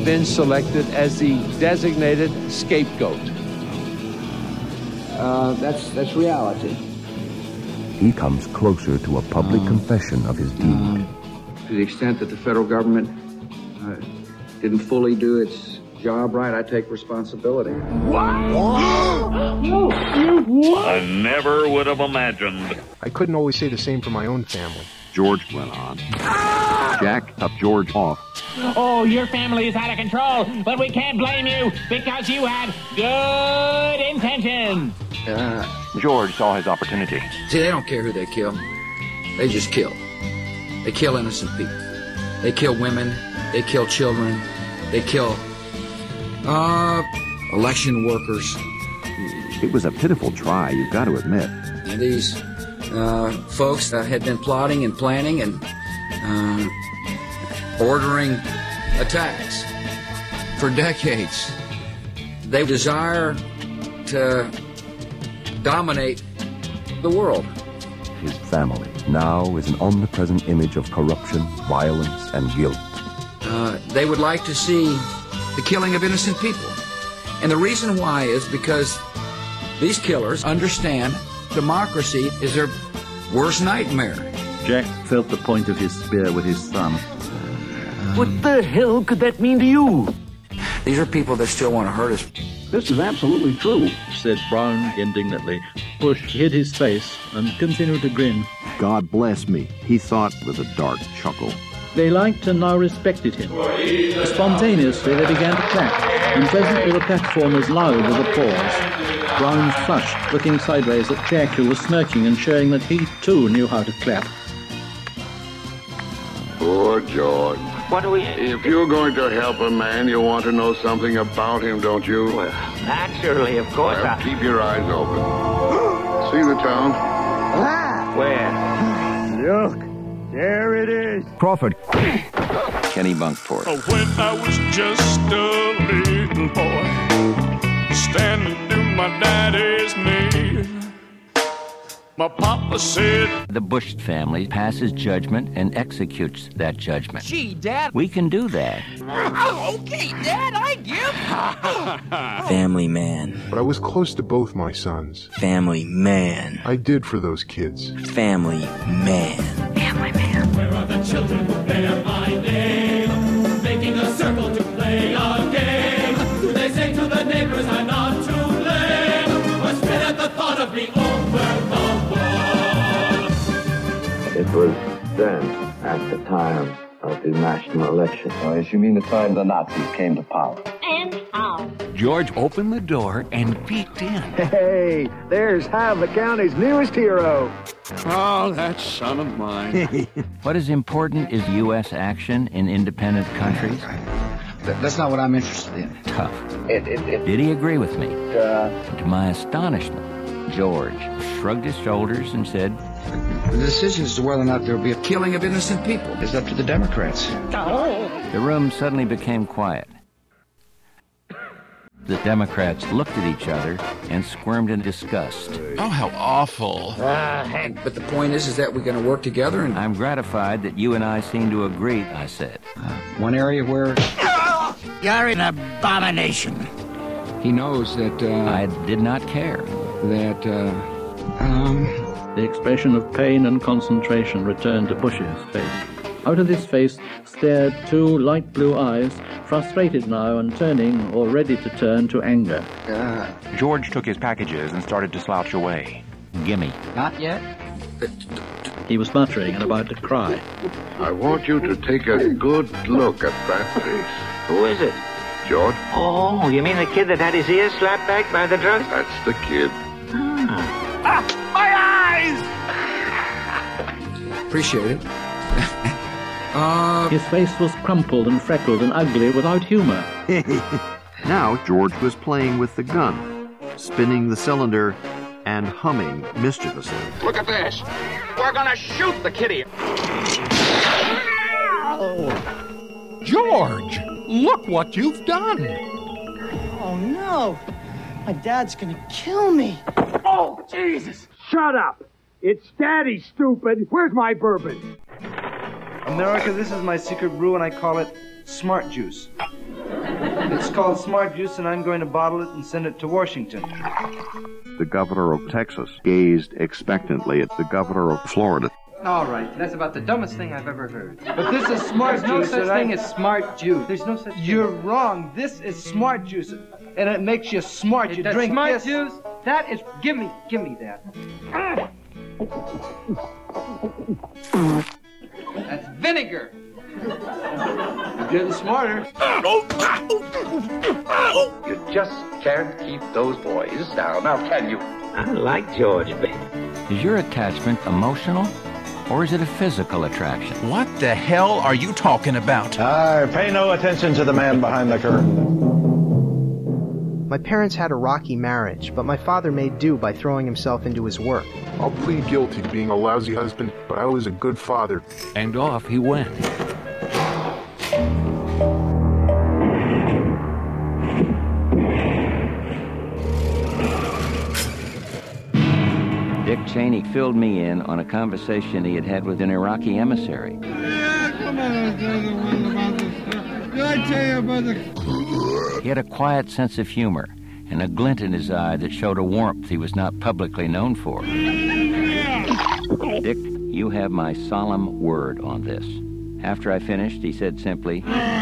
[SPEAKER 6] been selected as the designated scapegoat.
[SPEAKER 13] Uh, that's that's reality.
[SPEAKER 8] He comes closer to a public um, confession of his deed.
[SPEAKER 13] To the extent that the federal government uh, didn't fully do its job right, I take responsibility.
[SPEAKER 9] What? I never would have imagined.
[SPEAKER 14] I couldn't always say the same for my own family.
[SPEAKER 5] George went on. Jack cut George off.
[SPEAKER 12] Oh, your family is out of control, but we can't blame you because you had good intentions.
[SPEAKER 5] Uh, George saw his opportunity.
[SPEAKER 13] See, they don't care who they kill. They just kill. They kill innocent people. They kill women. They kill children. They kill uh, election workers.
[SPEAKER 5] It was a pitiful try, you've got to admit.
[SPEAKER 13] And these uh, folks uh, had been plotting and planning and uh, ordering attacks for decades. They desire to dominate the world.
[SPEAKER 8] His family now is an omnipresent image of corruption, violence, and guilt.
[SPEAKER 13] Uh, they would like to see the killing of innocent people. And the reason why is because these killers understand democracy is their worst nightmare.
[SPEAKER 25] Jack felt the point of his spear with his thumb.
[SPEAKER 3] What the hell could that mean to you?
[SPEAKER 13] These are people that still want to hurt us.
[SPEAKER 3] This is absolutely true,
[SPEAKER 25] said Brown indignantly. Bush hid his face and continued to grin.
[SPEAKER 5] God bless me, he thought with a dark chuckle.
[SPEAKER 25] They liked and now respected him. Spontaneously they began to clap, and presently the platform was loud with applause. Brown flushed, looking sideways at Jack, who was smirking and showing that he too knew how to clap.
[SPEAKER 9] Poor George.
[SPEAKER 12] What do we...
[SPEAKER 9] If you're going to help a man, you want to know something about him, don't you?
[SPEAKER 12] Well, naturally, of course.
[SPEAKER 9] Well,
[SPEAKER 12] I...
[SPEAKER 9] keep your eyes open. See the town?
[SPEAKER 12] Where?
[SPEAKER 7] Look, there it is.
[SPEAKER 8] Crawford.
[SPEAKER 5] Kenny Bunkport.
[SPEAKER 7] When I was just a little boy, standing to my daddy's knee, my papa said...
[SPEAKER 16] The Bush family passes judgment and executes that judgment.
[SPEAKER 12] Gee, Dad.
[SPEAKER 16] We can do that.
[SPEAKER 12] Oh, okay, Dad, I give.
[SPEAKER 18] Family man.
[SPEAKER 14] But I was close to both my sons.
[SPEAKER 18] Family man.
[SPEAKER 14] I did for those kids.
[SPEAKER 18] Family man.
[SPEAKER 12] Family man.
[SPEAKER 19] Where are the children who bear my name? Making a circle to play a game. Do they say to the neighbors I'm not to blame? Or spit at the thought of me over the
[SPEAKER 20] It was then, at the time of the national election.
[SPEAKER 21] Oh, yes, you mean the time the Nazis came to power.
[SPEAKER 10] And how?
[SPEAKER 16] George opened the door and peeked in.
[SPEAKER 7] Hey, there's Havre County's newest hero.
[SPEAKER 6] Oh, that son of mine.
[SPEAKER 16] What is important is U S action in independent countries.
[SPEAKER 13] That's not what I'm interested in.
[SPEAKER 16] Tough.
[SPEAKER 20] It, it, it,
[SPEAKER 16] Did he agree with me?
[SPEAKER 20] Uh,
[SPEAKER 16] to my astonishment, George shrugged his shoulders and said,
[SPEAKER 13] The decision as to whether or not there will be a killing of innocent people is up to the Democrats.
[SPEAKER 16] The room suddenly became quiet. The Democrats looked at each other and squirmed in disgust.
[SPEAKER 6] Oh, how awful.
[SPEAKER 13] Ah, heck. But the point is, is that we're going to work together and...
[SPEAKER 16] I'm gratified that you and I seem to agree, I said.
[SPEAKER 13] Uh, one area where...
[SPEAKER 10] You're an abomination.
[SPEAKER 13] He knows that, uh...
[SPEAKER 16] I did not care.
[SPEAKER 13] That, uh... Um...
[SPEAKER 25] The expression of pain and concentration returned to Bush's face. Out of his face stared two light blue eyes, frustrated now and turning, or ready to turn, to anger.
[SPEAKER 13] Uh,
[SPEAKER 5] George took his packages and started to slouch away.
[SPEAKER 16] Gimme.
[SPEAKER 13] Not yet.
[SPEAKER 25] He was muttering and about to cry.
[SPEAKER 9] I want you to take a good look at that face.
[SPEAKER 12] Who is it?
[SPEAKER 9] George?
[SPEAKER 12] Oh, you mean the kid that had his ears slapped back by the drug?
[SPEAKER 9] That's the kid.
[SPEAKER 12] Hmm.
[SPEAKER 7] Ah, my eyes!
[SPEAKER 13] Appreciate it. uh...
[SPEAKER 25] His face was crumpled and freckled and ugly without humor.
[SPEAKER 5] Now George was playing with the gun, spinning the cylinder and humming mischievously.
[SPEAKER 7] Look at this. We're gonna shoot the kitty.
[SPEAKER 6] George, look what you've done.
[SPEAKER 22] Oh, no. My dad's gonna kill me.
[SPEAKER 7] Oh, Jesus. Shut up. It's Daddy, stupid. Where's my bourbon?
[SPEAKER 23] America, this is my secret brew, and I call it Smart Juice.
[SPEAKER 1] It's called Smart Juice, and I'm going to bottle it and send it to Washington.
[SPEAKER 5] The governor of Texas gazed expectantly at the governor of Florida.
[SPEAKER 2] All right, that's about the dumbest thing I've ever heard.
[SPEAKER 1] But this is Smart
[SPEAKER 2] There's no
[SPEAKER 1] Juice.
[SPEAKER 2] such
[SPEAKER 1] and
[SPEAKER 2] thing
[SPEAKER 1] I...
[SPEAKER 2] as Smart Juice. There's no such thing.
[SPEAKER 1] You're wrong. This is Smart Juice, and it makes you smart. You
[SPEAKER 2] That's
[SPEAKER 1] drink
[SPEAKER 2] Smart
[SPEAKER 1] this.
[SPEAKER 2] Juice? That is... Give me, give me that. That's vinegar.
[SPEAKER 1] You're getting smarter.
[SPEAKER 3] You just can't keep those boys down, now can you? I like George, baby.
[SPEAKER 16] Is your attachment emotional, or is it a physical attraction?
[SPEAKER 4] What the hell are you talking about?
[SPEAKER 11] Ah, pay no attention to the man behind the curtain.
[SPEAKER 17] My parents had a rocky marriage, but my father made do by throwing himself into his work.
[SPEAKER 14] I'll plead guilty to being a lousy husband, but I was a good father.
[SPEAKER 16] And off he went. Dick Cheney filled me in on a conversation he had had with an Iraqi emissary.
[SPEAKER 23] Yeah, come on, I'll tell you one about this. Did I tell you about the...
[SPEAKER 16] He had a quiet sense of humor and a glint in his eye that showed a warmth he was not publicly known for. Dick, you have my solemn word on this. After I finished, he said simply,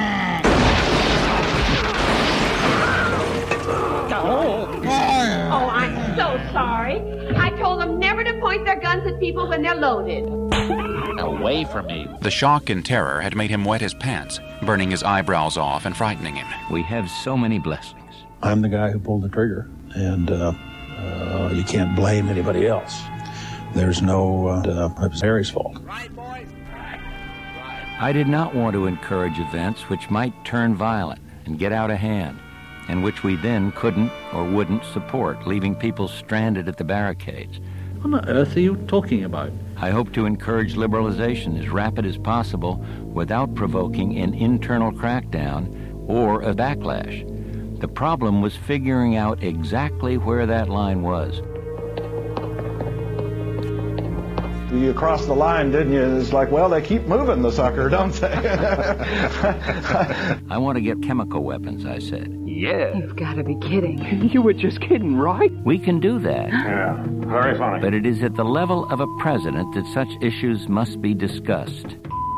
[SPEAKER 24] Oh, oh, I'm so sorry. I told them never to point their guns at people when they're loaded.
[SPEAKER 16] away from me.
[SPEAKER 26] The shock and terror had made him wet his pants, burning his eyebrows off and frightening him.
[SPEAKER 16] We have so many blessings.
[SPEAKER 27] I'm the guy who pulled the trigger, and uh, uh, you can't blame anybody else. There's no, uh, it was Harry's fault.
[SPEAKER 16] I did not want to encourage events which might turn violent and get out of hand, and which we then couldn't or wouldn't support, leaving people stranded at the barricades.
[SPEAKER 25] What on earth are you talking about?
[SPEAKER 16] I hope to encourage liberalization as rapid as possible without provoking an internal crackdown or a backlash. The problem was figuring out exactly where that line was.
[SPEAKER 11] You crossed the line, didn't you? It's like, well, they keep moving the sucker, don't they?
[SPEAKER 16] I want to get chemical weapons, I said.
[SPEAKER 17] Yeah.
[SPEAKER 28] You've got to be kidding.
[SPEAKER 16] You were just kidding, right? We can do that.
[SPEAKER 11] Yeah, very funny.
[SPEAKER 16] But it is at the level of a president that such issues must be discussed.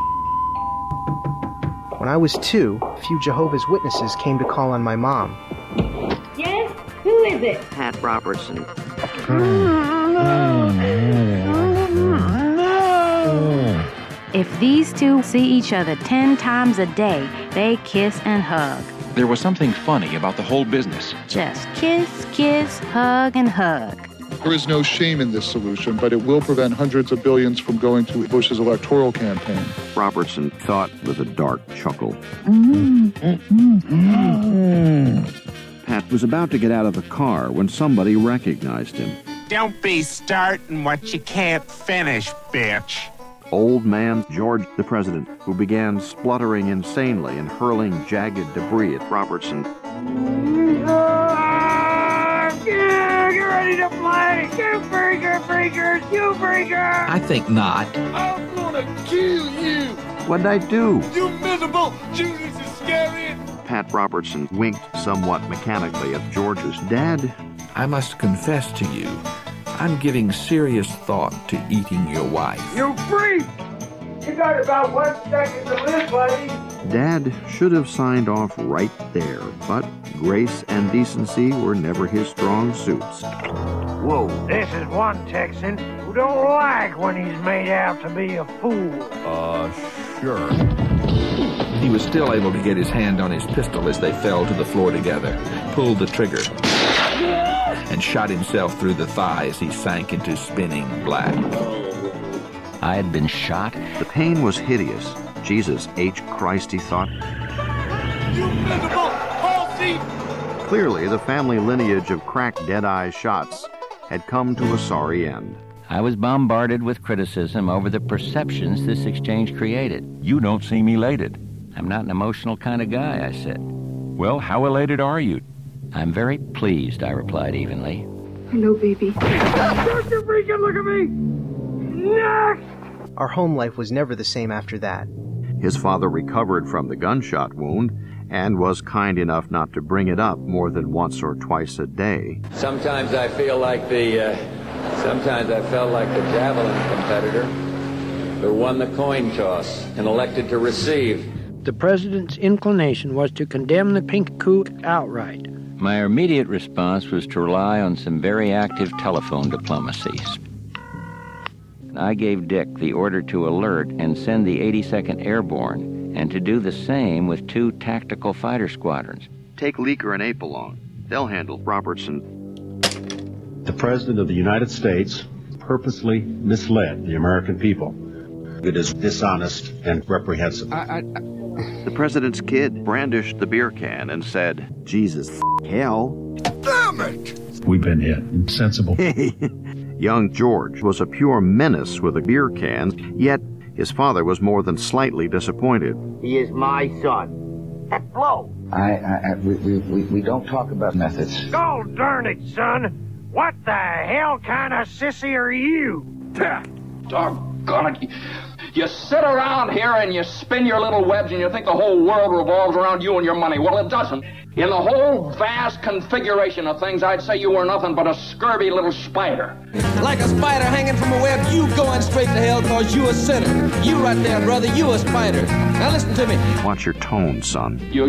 [SPEAKER 17] When I was two, a few Jehovah's Witnesses came to call on my mom.
[SPEAKER 24] Yes? Who is it?
[SPEAKER 5] Pat Robertson.
[SPEAKER 31] If these two see each other ten times a day, they kiss and hug.
[SPEAKER 32] There was something funny about the whole business.
[SPEAKER 31] Just kiss, kiss, hug, and hug.
[SPEAKER 33] There is no shame in this solution, but it will prevent hundreds of billions from going to Bush's electoral campaign.
[SPEAKER 5] Robertson thought with a dark chuckle. Pat was about to get out of the car when somebody recognized him.
[SPEAKER 10] Don't be starting what you can't finish, bitch.
[SPEAKER 5] Old man George, the president, who began spluttering insanely and hurling jagged debris at Robertson.
[SPEAKER 7] Yeah, get ready to play! You freaker, freakers, you freaker!
[SPEAKER 18] I think not.
[SPEAKER 7] I'm gonna kill you!
[SPEAKER 5] What'd I do?
[SPEAKER 7] You miserable Judas Iscariot!
[SPEAKER 5] Pat Robertson winked somewhat mechanically at George's dad.
[SPEAKER 18] I must confess to you, I'm giving serious thought to eating your wife.
[SPEAKER 7] You freak! You got about one second to live, buddy!
[SPEAKER 5] Dad should have signed off right there, but grace and decency were never his strong suits.
[SPEAKER 7] Whoa. This is one Texan who don't like when he's made out to be a fool.
[SPEAKER 18] Uh, sure. He was still able to get his hand on his pistol as they fell to the floor together, pulled the trigger, and shot himself through the thigh as he sank into spinning black.
[SPEAKER 16] I had been shot.
[SPEAKER 5] The pain was hideous. Jesus H. Christ, he thought.
[SPEAKER 7] You miserable halsey!
[SPEAKER 5] Clearly, the family lineage of crack dead-eye shots had come to a sorry end.
[SPEAKER 16] I was bombarded with criticism over the perceptions this exchange created.
[SPEAKER 34] You don't seem elated.
[SPEAKER 16] I'm not an emotional kind of guy, I said.
[SPEAKER 34] Well, how elated are you?
[SPEAKER 16] I'm very pleased, I replied evenly.
[SPEAKER 28] Hello, baby.
[SPEAKER 7] Don't you freaking look at me! Next!
[SPEAKER 17] Our home life was never the same after that.
[SPEAKER 5] His father recovered from the gunshot wound and was kind enough not to bring it up more than once or twice a day.
[SPEAKER 1] Sometimes I feel like the, uh, sometimes I felt like the javelin competitor who won the coin toss and elected to receive.
[SPEAKER 2] The president's inclination was to condemn the pink coup outright.
[SPEAKER 16] My immediate response was to rely on some very active telephone diplomacy. I gave Dick the order to alert and send the eighty-second Airborne, and to do the same with two tactical fighter squadrons.
[SPEAKER 5] Take Leaker and Ape along. They'll handle Robertson.
[SPEAKER 27] The President of the United States purposely misled the American people. It is dishonest and reprehensible.
[SPEAKER 5] I, I, I... The President's kid brandished the beer can and said, Jesus f- hell.
[SPEAKER 27] Damn it! We've been hit. Insensible.
[SPEAKER 5] Young George was a pure menace with a beer can, yet his father was more than slightly disappointed.
[SPEAKER 6] He is my son. That blow.
[SPEAKER 8] I, I, I we, we, we don't talk about methods.
[SPEAKER 7] Oh, darn it, son. What the hell kind of sissy are you?
[SPEAKER 3] Doggone it. You sit around here and you spin your little webs and you think the whole world revolves around you and your money. Well, it doesn't. In the whole vast configuration of things, I'd say you were nothing but a scurvy little spider.
[SPEAKER 9] Like a spider hanging from a web, you going straight to hell cause you a sinner. You right there, brother, you a spider. Now listen to me.
[SPEAKER 5] Watch your tone, son.
[SPEAKER 3] You...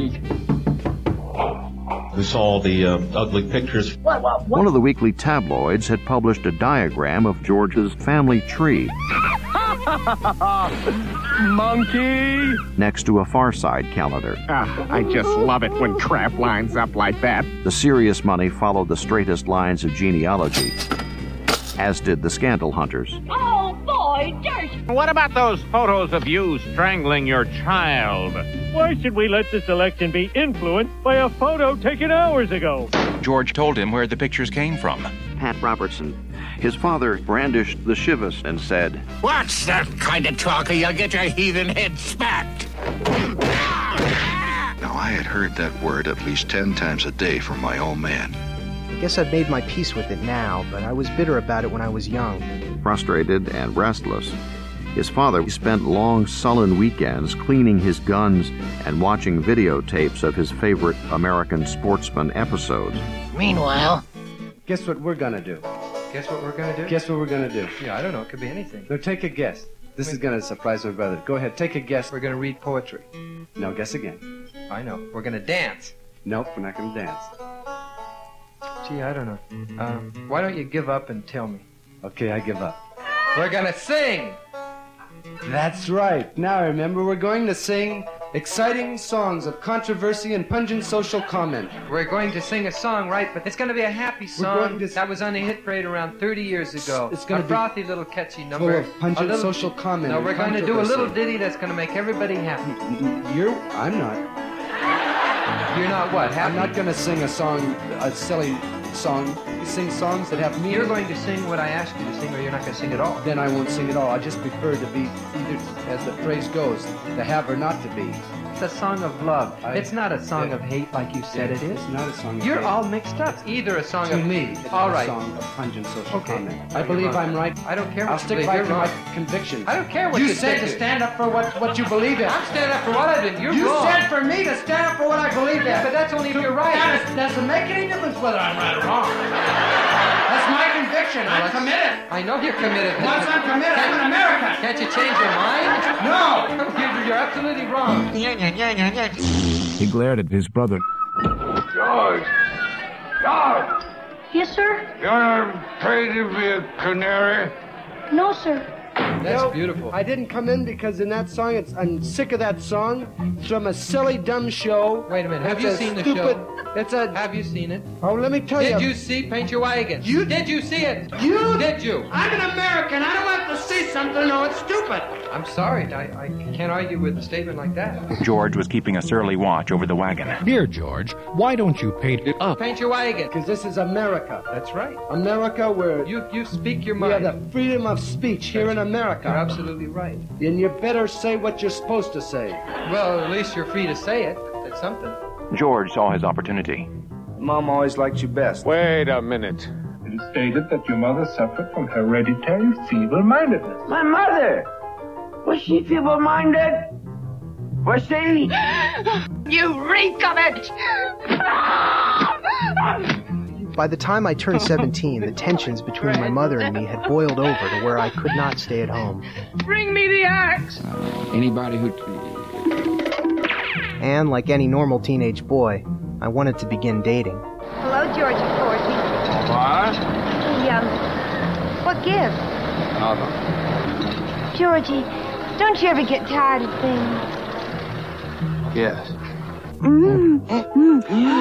[SPEAKER 27] We saw the uh, ugly pictures.
[SPEAKER 6] What, what, what?
[SPEAKER 5] One of the weekly tabloids had published a diagram of George's family tree.
[SPEAKER 10] Monkey!
[SPEAKER 5] Next to a Far Side calendar.
[SPEAKER 10] Ah, I just love it when crap lines up like that.
[SPEAKER 5] The serious money followed the straightest lines of genealogy, as did the scandal hunters.
[SPEAKER 24] Oh, boy, dirt!
[SPEAKER 10] What about those photos of you strangling your child?
[SPEAKER 12] Why should we let this election be influenced by a photo taken hours ago?
[SPEAKER 26] George told him where the pictures came from.
[SPEAKER 5] Pat Robertson. His father brandished the chivas and said,
[SPEAKER 10] What's that kind of talk or you'll get your heathen head smacked?
[SPEAKER 13] Now, I had heard that word at least ten times a day from my old man.
[SPEAKER 17] I guess I've made my peace with it now, but I was bitter about it when I was young.
[SPEAKER 5] Frustrated and restless, his father spent long, sullen weekends cleaning his guns and watching videotapes of his favorite American sportsman episodes.
[SPEAKER 8] Meanwhile...
[SPEAKER 15] Guess what we're gonna do?
[SPEAKER 19] Guess what we're gonna do?
[SPEAKER 15] Guess what we're gonna do?
[SPEAKER 19] Yeah, I don't know. It could be anything.
[SPEAKER 15] No, take a guess. This is gonna surprise my brother. Go ahead, take a guess.
[SPEAKER 19] We're gonna read poetry.
[SPEAKER 15] No, guess again.
[SPEAKER 19] I know. We're gonna dance.
[SPEAKER 15] Nope, we're not gonna dance.
[SPEAKER 19] Gee, I don't know. Um, why don't you give up and tell me?
[SPEAKER 15] Okay, I give up.
[SPEAKER 19] We're gonna sing!
[SPEAKER 15] That's right. Now I remember, we're going to sing exciting songs of controversy and pungent social comment.
[SPEAKER 19] We're going to sing a song, right? But it's going to be a happy song to... that was on the hit parade around thirty years ago.
[SPEAKER 15] It's going
[SPEAKER 19] a
[SPEAKER 15] to
[SPEAKER 19] frothy
[SPEAKER 15] be
[SPEAKER 19] little catchy number.
[SPEAKER 15] Full of pungent
[SPEAKER 19] little...
[SPEAKER 15] social comment.
[SPEAKER 19] No, we're going to do a little ditty that's going to make everybody happy.
[SPEAKER 15] You're... I'm not.
[SPEAKER 19] You're not what? Happy?
[SPEAKER 15] I'm not going to sing a song, a silly song. You sing songs that have meaning.
[SPEAKER 19] You're going to sing what I asked you to sing, or you're not going to sing at all.
[SPEAKER 15] Then I won't sing at all. I just prefer to be either, as the phrase goes, to have or not to be.
[SPEAKER 19] It's a song of love. I, it's not a song yeah. of hate like you said
[SPEAKER 15] yeah,
[SPEAKER 19] it is.
[SPEAKER 15] It's not a song of
[SPEAKER 19] You're
[SPEAKER 15] hate.
[SPEAKER 19] all mixed up. It's either a song
[SPEAKER 15] to
[SPEAKER 19] of...
[SPEAKER 15] To me, it's
[SPEAKER 19] all
[SPEAKER 15] not
[SPEAKER 19] right.
[SPEAKER 15] a song of pungent social
[SPEAKER 19] okay.
[SPEAKER 15] comment. I believe I'm right.
[SPEAKER 19] I don't care what
[SPEAKER 15] I'll
[SPEAKER 19] you
[SPEAKER 15] stick
[SPEAKER 19] believe.
[SPEAKER 15] by
[SPEAKER 19] You're
[SPEAKER 15] to
[SPEAKER 19] wrong.
[SPEAKER 15] my convictions.
[SPEAKER 19] I don't care what
[SPEAKER 15] you,
[SPEAKER 19] you
[SPEAKER 15] said to stand up for what, what you believe in.
[SPEAKER 19] I'm standing up for what I believe. You're
[SPEAKER 15] you
[SPEAKER 19] wrong.
[SPEAKER 15] You said for me to stand up for what I believe in.
[SPEAKER 19] Yeah, but that's only if you're right.
[SPEAKER 15] That is, doesn't make any difference whether I'm right or wrong. That's my conviction. I'm committed.
[SPEAKER 19] I know you're committed.
[SPEAKER 15] Once I'm committed, I'm an American.
[SPEAKER 19] Can't you change your mind?
[SPEAKER 15] No.
[SPEAKER 19] You're, you're absolutely wrong.
[SPEAKER 18] He glared at his brother.
[SPEAKER 7] George! George!
[SPEAKER 24] Yes, sir?
[SPEAKER 7] You want to trade to be a canary?
[SPEAKER 24] No, sir.
[SPEAKER 19] That's
[SPEAKER 15] you know,
[SPEAKER 19] beautiful.
[SPEAKER 15] I didn't come in because in that song, it's, I'm sick of that song. It's from a silly, dumb show.
[SPEAKER 19] Wait a minute. Have
[SPEAKER 15] it's
[SPEAKER 19] you
[SPEAKER 15] a
[SPEAKER 19] seen the
[SPEAKER 15] stupid,
[SPEAKER 19] show?
[SPEAKER 15] It's a...
[SPEAKER 19] Have you seen it?
[SPEAKER 15] Oh, let me tell
[SPEAKER 19] Did
[SPEAKER 15] you.
[SPEAKER 19] Did you see Paint Your Wagon?
[SPEAKER 15] You...
[SPEAKER 19] Did you see it?
[SPEAKER 15] You...
[SPEAKER 19] Did you?
[SPEAKER 15] I'm an American. I don't have to see something. No, it's stupid.
[SPEAKER 19] I'm sorry. I, I can't argue with a statement like that.
[SPEAKER 26] George was keeping a surly watch over the wagon.
[SPEAKER 18] Dear George, why don't you paint it up?
[SPEAKER 19] Paint Your Wagon.
[SPEAKER 15] Because this is America.
[SPEAKER 19] That's right.
[SPEAKER 15] America where...
[SPEAKER 19] You, you speak your
[SPEAKER 15] we
[SPEAKER 19] mind.
[SPEAKER 15] We have the freedom of speech here in America.
[SPEAKER 19] You're absolutely right.
[SPEAKER 15] And you better say what you're supposed to say.
[SPEAKER 19] Well, at least you're free to say it. That's something.
[SPEAKER 26] George saw his opportunity.
[SPEAKER 15] Mom always liked you best.
[SPEAKER 10] Wait a minute.
[SPEAKER 20] It is stated that your mother suffered from hereditary feeble-mindedness.
[SPEAKER 6] My mother? Was she feeble-minded? Pussy!
[SPEAKER 24] You reek of it!
[SPEAKER 17] By the time I turned seventeen, the tensions between my mother and me had boiled over to where I could not stay at home.
[SPEAKER 24] Bring me the axe!
[SPEAKER 18] Uh, anybody who...
[SPEAKER 17] And like any normal teenage boy, I wanted to begin dating.
[SPEAKER 24] Hello, Georgie Forty.
[SPEAKER 3] What?
[SPEAKER 24] Hey, um, what gives?
[SPEAKER 3] Nothing.
[SPEAKER 24] Georgie, don't you ever get tired of things?
[SPEAKER 3] Yes.
[SPEAKER 24] Mm. Mm.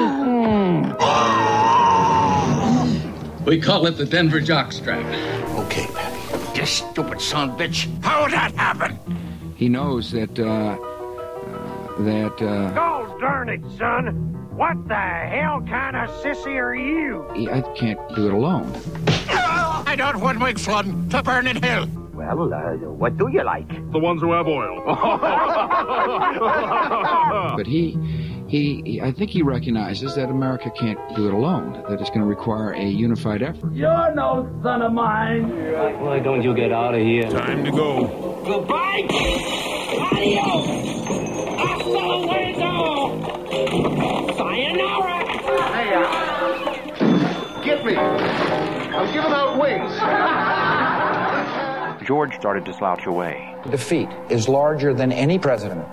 [SPEAKER 3] We call it the Denver jockstrap.
[SPEAKER 10] Okay, Pappy. You stupid son of a bitch. How would that happen?
[SPEAKER 18] He knows that, uh, uh that, uh...
[SPEAKER 7] Oh, darn it, son. What the hell kind of sissy are you?
[SPEAKER 18] He, I can't do it alone.
[SPEAKER 10] I don't want my son to burn in hell.
[SPEAKER 6] Well, uh, what do you like?
[SPEAKER 7] The ones who have oil.
[SPEAKER 18] But he, he, he, I think he recognizes that America can't do it alone, that it's going to require a unified effort.
[SPEAKER 6] You're no son of mine.
[SPEAKER 4] Why don't you get out of here?
[SPEAKER 7] Time to go.
[SPEAKER 6] Goodbye. Adios. Hasta luego. Sayonara. Hey, uh,
[SPEAKER 7] get me. I'm giving out wings.
[SPEAKER 5] George started to slouch away.
[SPEAKER 8] Defeat is larger than any president.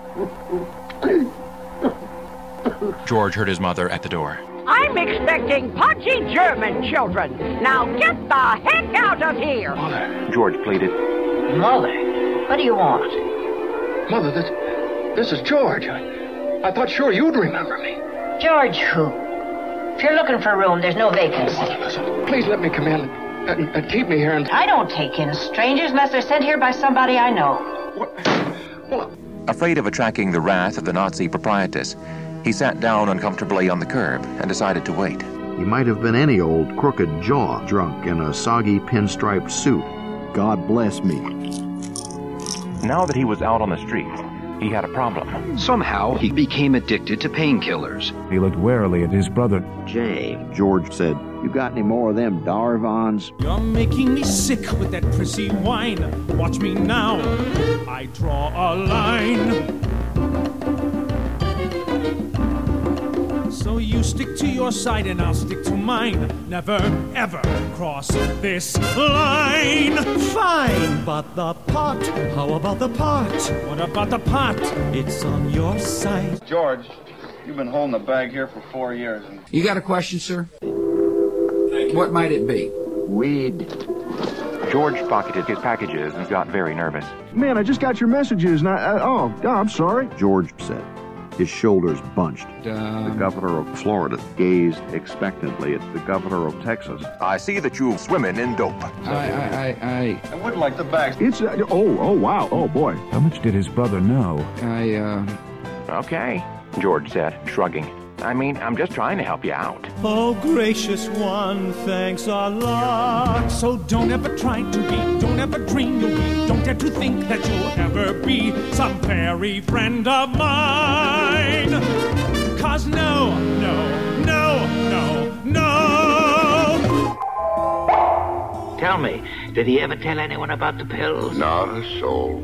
[SPEAKER 26] George heard his mother at the door.
[SPEAKER 24] I'm expecting pudgy German children. Now get the heck out of here!
[SPEAKER 3] Mother.
[SPEAKER 5] George pleaded.
[SPEAKER 6] Mother, what do you want?
[SPEAKER 3] Mother, this, this is George. I, I thought sure you'd remember me.
[SPEAKER 6] George who? If you're looking for a room, there's no vacancy.
[SPEAKER 3] Mother, listen. Please let me come in and, and keep me here. And...
[SPEAKER 6] I don't take in strangers unless they're sent here by somebody I know.
[SPEAKER 3] What? Well,
[SPEAKER 26] afraid of attracting the wrath of the Nazi proprietress, he sat down uncomfortably on the curb and decided to wait.
[SPEAKER 5] He might have been any old crooked jaw drunk in a soggy pinstriped suit. God bless me.
[SPEAKER 26] Now that he was out on the streets, he had a problem.
[SPEAKER 8] Somehow, he became addicted to painkillers.
[SPEAKER 11] He looked warily at his brother.
[SPEAKER 5] Jay, George said, you got any more of them Darvons?
[SPEAKER 14] You're making me sick with that prissy wine. Watch me now. I draw a line. So you stick to your side and I'll stick to mine. Never, ever cross this line. Fine, but the pot, how about the pot? What about the pot? It's on your side.
[SPEAKER 21] George, you've been holding the bag here for four years. And...
[SPEAKER 18] You got a question, sir? What might it be?
[SPEAKER 6] Weed.
[SPEAKER 26] George pocketed his packages and got very nervous.
[SPEAKER 7] Man, I just got your messages and I, I oh, I'm sorry.
[SPEAKER 5] George said. His shoulders bunched.
[SPEAKER 18] Um,
[SPEAKER 5] the governor of Florida gazed expectantly at the governor of Texas.
[SPEAKER 26] I see that you're swimming in dope.
[SPEAKER 18] I, I, I, I...
[SPEAKER 21] I would like the bags.
[SPEAKER 7] It's, uh, oh, oh, wow, oh, boy.
[SPEAKER 11] How much did his brother know?
[SPEAKER 18] I, uh...
[SPEAKER 26] Okay, George said, shrugging. I mean, I'm just trying to help you out.
[SPEAKER 14] Oh, gracious one, thanks a lot. So don't ever try to be, don't ever dream you'll be, don't dare to think that you'll ever be some fairy friend of mine. Cause no, no, no, no, no.
[SPEAKER 6] Tell me, did he ever tell anyone about the pills?
[SPEAKER 13] Not a soul.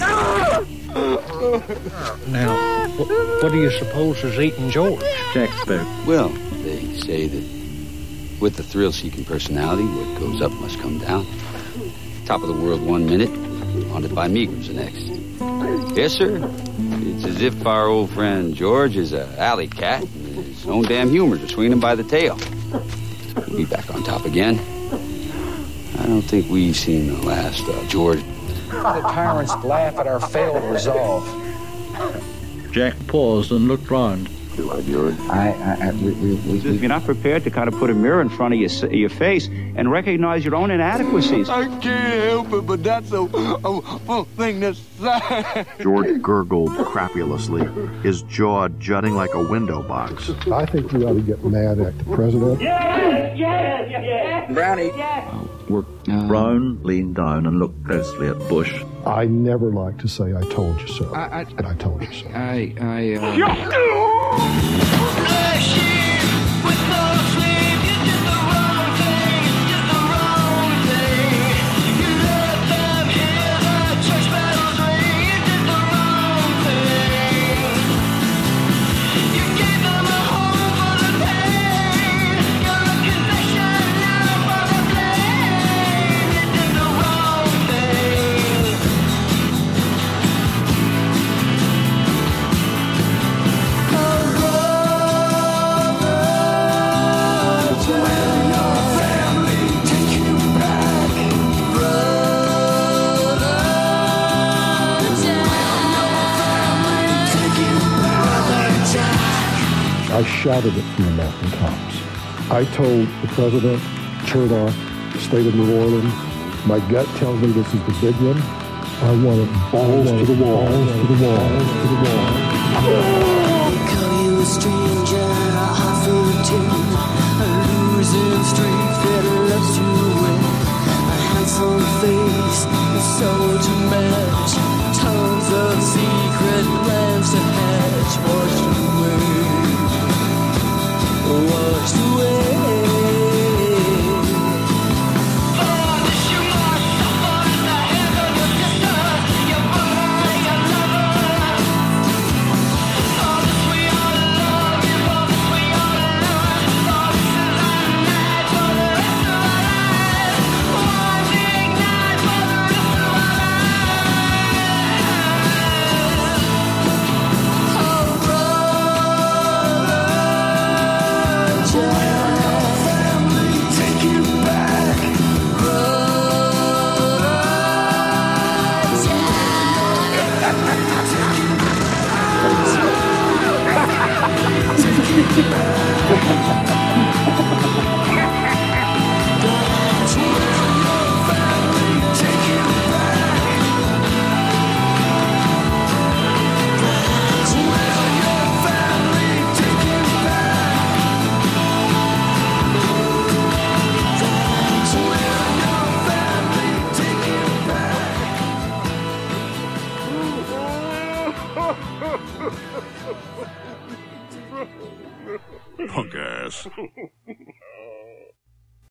[SPEAKER 2] Now, wh- what do you suppose is eating George?
[SPEAKER 8] Jack spoke.
[SPEAKER 21] Well, they say that with the thrill-seeking personality, what goes up must come down. Top of the world one minute, haunted by Megrims the next. Yes, sir. It's as if our old friend George is a alley cat and his own damn humor to swing him by the tail. He'll be back on top again. I don't think we've seen the last of George.
[SPEAKER 8] The tyrants laugh at our failed resolve.
[SPEAKER 21] Jack paused and looked round.
[SPEAKER 8] I, I, I we, we, we,
[SPEAKER 21] If you're not prepared to kind of put a mirror in front of your, your face and recognize your own inadequacies.
[SPEAKER 7] I can't help it, but that's a, a, a thing that's sad.
[SPEAKER 5] George gurgled crapulously, his jaw jutting like a window box.
[SPEAKER 22] I think we ought to get mad at the president.
[SPEAKER 6] Yes, yes, yes.
[SPEAKER 21] Brownie.
[SPEAKER 6] Yes.
[SPEAKER 18] Work, uh,
[SPEAKER 21] Brown leaned down and looked closely at Bush.
[SPEAKER 22] I never like to say I told you so.
[SPEAKER 18] I, I,
[SPEAKER 22] and I told you so.
[SPEAKER 18] I, I, uh...
[SPEAKER 22] shouted it from the mountaintops. I told the president, Chertoff, the state of New Orleans, my gut tells me this is the big one. I want it balls to the wall, balls to the wall, to the wall.
[SPEAKER 1] They call you a stranger, a half a losing streak that loves you with a handsome face, a soul to match, tons of secret plans to hatch. Washed away, washed away.
[SPEAKER 9] Punk ass.